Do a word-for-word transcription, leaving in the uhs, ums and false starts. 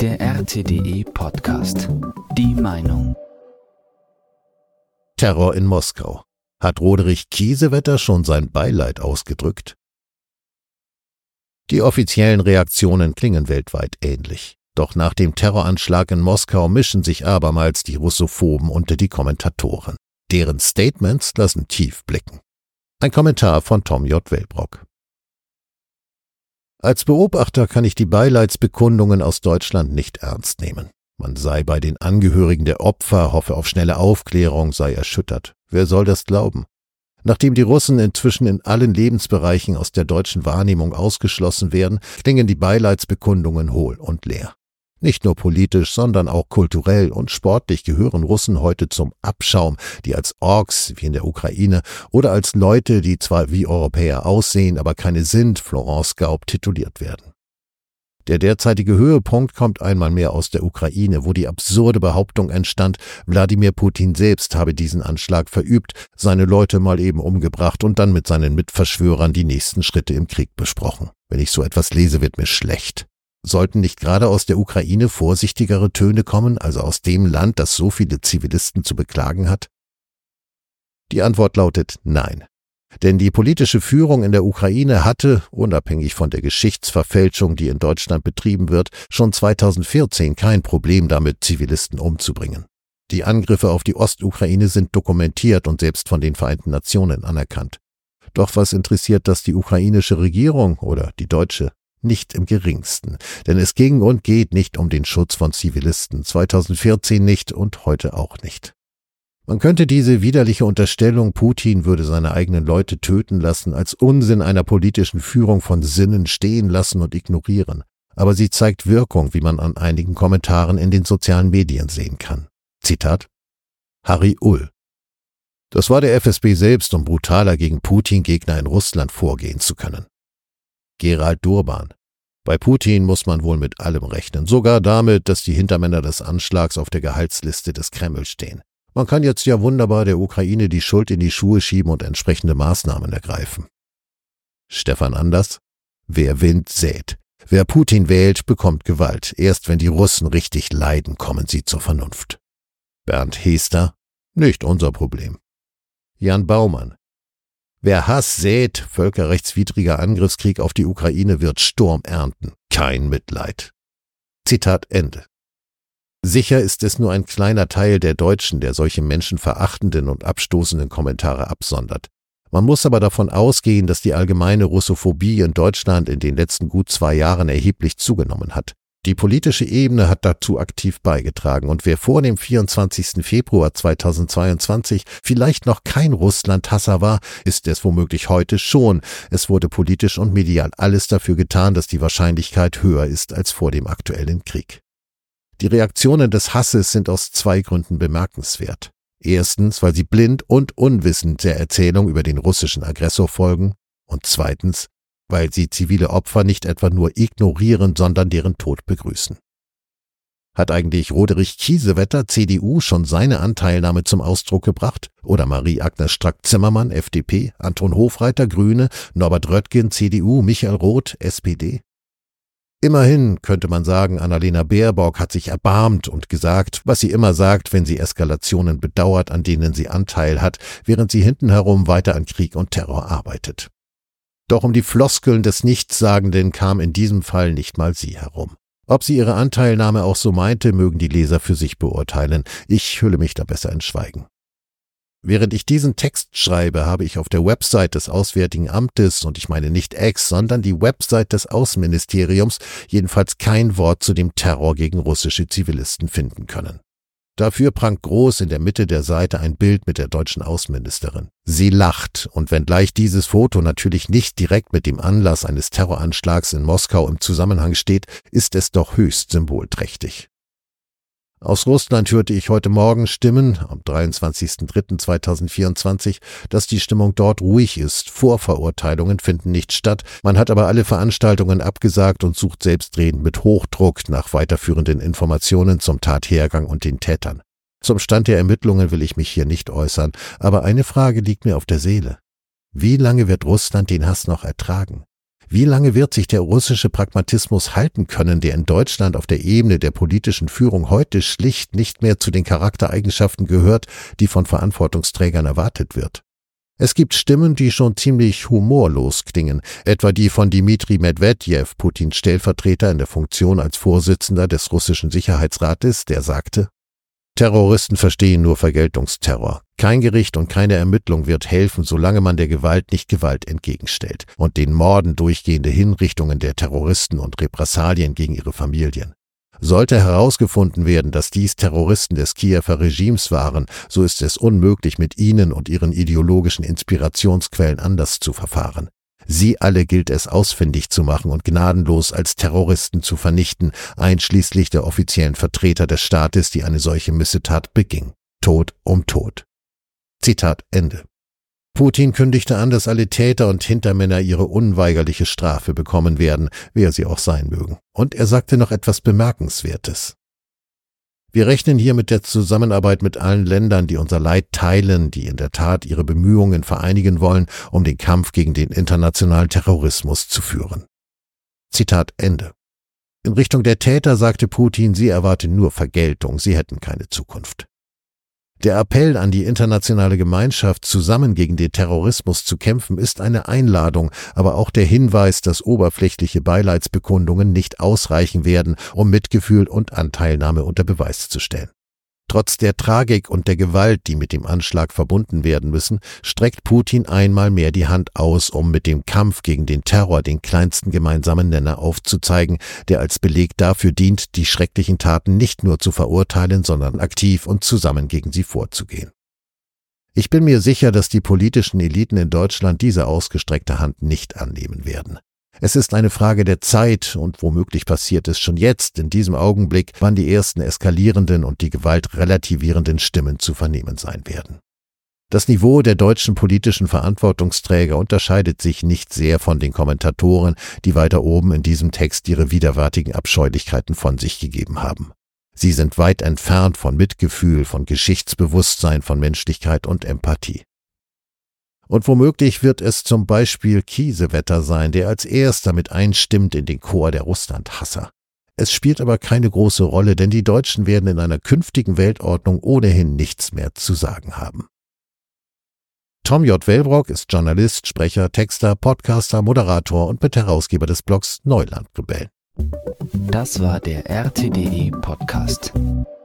Der R T D E Podcast. Die Meinung. Terror in Moskau. Hat Roderich Kiesewetter schon sein Beileid ausgedrückt? Die offiziellen Reaktionen klingen weltweit ähnlich. Doch nach dem Terroranschlag in Moskau mischen sich abermals die Russophoben unter die Kommentatoren. Deren Statements lassen tief blicken. Ein Kommentar von Tom J. Wellbrock. Als Beobachter kann ich die Beileidsbekundungen aus Deutschland nicht ernst nehmen. Man sei bei den Angehörigen der Opfer, hoffe auf schnelle Aufklärung, sei erschüttert. Wer soll das glauben? Nachdem die Russen inzwischen in allen Lebensbereichen aus der deutschen Wahrnehmung ausgeschlossen werden, klingen die Beileidsbekundungen hohl und leer. Nicht nur politisch, sondern auch kulturell und sportlich gehören Russen heute zum Abschaum, die als Orks, wie in der Ukraine, oder als Leute, die zwar wie Europäer aussehen, aber keine sind, Florence Gaub, tituliert werden. Der derzeitige Höhepunkt kommt einmal mehr aus der Ukraine, wo die absurde Behauptung entstand, Wladimir Putin selbst habe diesen Anschlag verübt, seine Leute mal eben umgebracht und dann mit seinen Mitverschwörern die nächsten Schritte im Krieg besprochen. Wenn ich so etwas lese, wird mir schlecht. Sollten nicht gerade aus der Ukraine vorsichtigere Töne kommen, also aus dem Land, das so viele Zivilisten zu beklagen hat? Die Antwort lautet nein. Denn die politische Führung in der Ukraine hatte, unabhängig von der Geschichtsverfälschung, die in Deutschland betrieben wird, schon zweitausendvierzehn kein Problem damit, Zivilisten umzubringen. Die Angriffe auf die Ostukraine sind dokumentiert und selbst von den Vereinten Nationen anerkannt. Doch was interessiert das die ukrainische Regierung oder die deutsche? Nicht im geringsten, denn es ging und geht nicht um den Schutz von Zivilisten, zweitausendvierzehn nicht und heute auch nicht. Man könnte diese widerliche Unterstellung, Putin würde seine eigenen Leute töten lassen, als Unsinn einer politischen Führung von Sinnen stehen lassen und ignorieren. Aber sie zeigt Wirkung, wie man an einigen Kommentaren in den sozialen Medien sehen kann. Zitat: Harry Ull. Das war der F S B selbst, um brutaler gegen Putin-Gegner in Russland vorgehen zu können. Gerald Durban. Bei Putin muss man wohl mit allem rechnen, sogar damit, dass die Hintermänner des Anschlags auf der Gehaltsliste des Kreml stehen. Man kann jetzt ja wunderbar der Ukraine die Schuld in die Schuhe schieben und entsprechende Maßnahmen ergreifen. Stefan Anders. Wer Wind sät. Wer Putin wählt, bekommt Gewalt. Erst wenn die Russen richtig leiden, kommen sie zur Vernunft. Bernd Hester. Nicht unser Problem. Jan Baumann. Wer Hass sät, völkerrechtswidriger Angriffskrieg auf die Ukraine, wird Sturm ernten. Kein Mitleid. Zitat Ende. Sicher ist es nur ein kleiner Teil der Deutschen, der solche menschenverachtenden und abstoßenden Kommentare absondert. Man muss aber davon ausgehen, dass die allgemeine Russophobie in Deutschland in den letzten gut zwei Jahren erheblich zugenommen hat. Die politische Ebene hat dazu aktiv beigetragen und wer vor dem vierundzwanzigsten Februar zweitausendzweiundzwanzig vielleicht noch kein Russlandhasser war, ist es womöglich heute schon. Es wurde politisch und medial alles dafür getan, dass die Wahrscheinlichkeit höher ist als vor dem aktuellen Krieg. Die Reaktionen des Hasses sind aus zwei Gründen bemerkenswert. Erstens, weil sie blind und unwissend der Erzählung über den russischen Aggressor folgen und zweitens, weil sie zivile Opfer nicht etwa nur ignorieren, sondern deren Tod begrüßen. Hat eigentlich Roderich Kiesewetter, C D U, schon seine Anteilnahme zum Ausdruck gebracht? Oder Marie-Agnes Strack-Zimmermann, F D P, Anton Hofreiter, Grüne, Norbert Röttgen, C D U, Michael Roth, S P D? Immerhin könnte man sagen, Annalena Baerbock hat sich erbarmt und gesagt, was sie immer sagt, wenn sie Eskalationen bedauert, an denen sie Anteil hat, während sie hinten herum weiter an Krieg und Terror arbeitet. Doch um die Floskeln des Nichtssagenden kam in diesem Fall nicht mal sie herum. Ob sie ihre Anteilnahme auch so meinte, mögen die Leser für sich beurteilen. Ich hülle mich da besser in Schweigen. Während ich diesen Text schreibe, habe ich auf der Website des Auswärtigen Amtes, und ich meine nicht Ex, sondern die Website des Außenministeriums, jedenfalls kein Wort zu dem Terror gegen russische Zivilisten finden können. Dafür prangt groß in der Mitte der Seite ein Bild mit der deutschen Außenministerin. Sie lacht, und wenngleich dieses Foto natürlich nicht direkt mit dem Anlass eines Terroranschlags in Moskau im Zusammenhang steht, ist es doch höchst symbolträchtig. Aus Russland hörte ich heute Morgen Stimmen, am dreiundzwanzigsten dritten zweitausendvierundzwanzig, dass die Stimmung dort ruhig ist. Vorverurteilungen finden nicht statt. Man hat aber alle Veranstaltungen abgesagt und sucht selbstredend mit Hochdruck nach weiterführenden Informationen zum Tathergang und den Tätern. Zum Stand der Ermittlungen will ich mich hier nicht äußern, aber eine Frage liegt mir auf der Seele. Wie lange wird Russland den Hass noch ertragen? Wie lange wird sich der russische Pragmatismus halten können, der in Deutschland auf der Ebene der politischen Führung heute schlicht nicht mehr zu den Charaktereigenschaften gehört, die von Verantwortungsträgern erwartet wird? Es gibt Stimmen, die schon ziemlich humorlos klingen, etwa die von Dmitri Medwedew, Putins Stellvertreter in der Funktion als Vorsitzender des russischen Sicherheitsrates, der sagte: Terroristen verstehen nur Vergeltungsterror. Kein Gericht und keine Ermittlung wird helfen, solange man der Gewalt nicht Gewalt entgegenstellt und den Morden durchgehende Hinrichtungen der Terroristen und Repressalien gegen ihre Familien. Sollte herausgefunden werden, dass dies Terroristen des Kiewer Regimes waren, so ist es unmöglich, mit ihnen und ihren ideologischen Inspirationsquellen anders zu verfahren. Sie alle gilt es ausfindig zu machen und gnadenlos als Terroristen zu vernichten, einschließlich der offiziellen Vertreter des Staates, die eine solche Missetat beging. Tod um Tod. Zitat Ende. Putin kündigte an, dass alle Täter und Hintermänner ihre unweigerliche Strafe bekommen werden, wer sie auch sein mögen. Und er sagte noch etwas Bemerkenswertes. Wir rechnen hier mit der Zusammenarbeit mit allen Ländern, die unser Leid teilen, die in der Tat ihre Bemühungen vereinigen wollen, um den Kampf gegen den internationalen Terrorismus zu führen. Zitat Ende. In Richtung der Täter sagte Putin, sie erwarten nur Vergeltung, sie hätten keine Zukunft. Der Appell an die internationale Gemeinschaft, zusammen gegen den Terrorismus zu kämpfen, ist eine Einladung, aber auch der Hinweis, dass oberflächliche Beileidsbekundungen nicht ausreichen werden, um Mitgefühl und Anteilnahme unter Beweis zu stellen. Trotz der Tragik und der Gewalt, die mit dem Anschlag verbunden werden müssen, streckt Putin einmal mehr die Hand aus, um mit dem Kampf gegen den Terror den kleinsten gemeinsamen Nenner aufzuzeigen, der als Beleg dafür dient, die schrecklichen Taten nicht nur zu verurteilen, sondern aktiv und zusammen gegen sie vorzugehen. Ich bin mir sicher, dass die politischen Eliten in Deutschland diese ausgestreckte Hand nicht annehmen werden. Es ist eine Frage der Zeit und womöglich passiert es schon jetzt, in diesem Augenblick, wann die ersten eskalierenden und die Gewalt relativierenden Stimmen zu vernehmen sein werden. Das Niveau der deutschen politischen Verantwortungsträger unterscheidet sich nicht sehr von den Kommentatoren, die weiter oben in diesem Text ihre widerwärtigen Abscheulichkeiten von sich gegeben haben. Sie sind weit entfernt von Mitgefühl, von Geschichtsbewusstsein, von Menschlichkeit und Empathie. Und womöglich wird es zum Beispiel Kiesewetter sein, der als erster mit einstimmt in den Chor der Russlandhasser. Es spielt aber keine große Rolle, denn die Deutschen werden in einer künftigen Weltordnung ohnehin nichts mehr zu sagen haben. Tom J. Wellbrock ist Journalist, Sprecher, Texter, Podcaster, Moderator und Mitherausgeber des Blogs Neulandrebellen. Das war der R T D E Podcast.